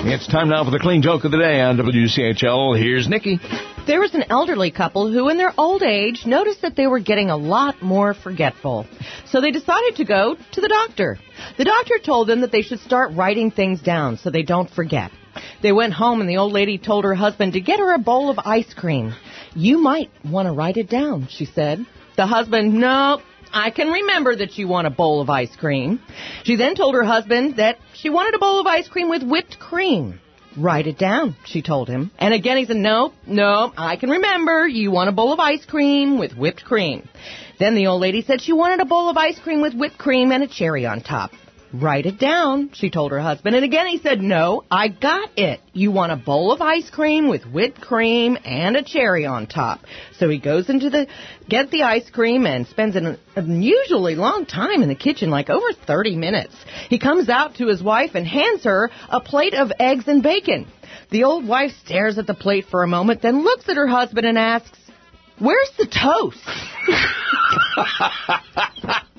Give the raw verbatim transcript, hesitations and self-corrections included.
It's time now for the clean joke of the day on W C H L. Here's Nikki. There was an elderly couple who, in their old age, noticed that they were getting a lot more forgetful. So they decided to go to the doctor. The doctor told them that they should start writing things down so they don't forget. They went home and the old lady told her husband to get her a bowl of ice cream. You might want to write it down, she said. The husband, no, I can remember that you want a bowl of ice cream. She then told her husband that she wanted a bowl of ice cream with whipped cream. Write it down, she told him. And again he said, no, no, I can remember. You want a bowl of ice cream with whipped cream. Then the old lady said she wanted a bowl of ice cream with whipped cream and a cherry on top. Write it down, she told her husband. And again he said, no, I got it. You want a bowl of ice cream with whipped cream and a cherry on top. So he goes into the, get the ice cream and spends an unusually long time in the kitchen, like over thirty minutes. He comes out to his wife and hands her a plate of eggs and bacon. The old wife stares at the plate for a moment, then looks at her husband and asks, where's the toast?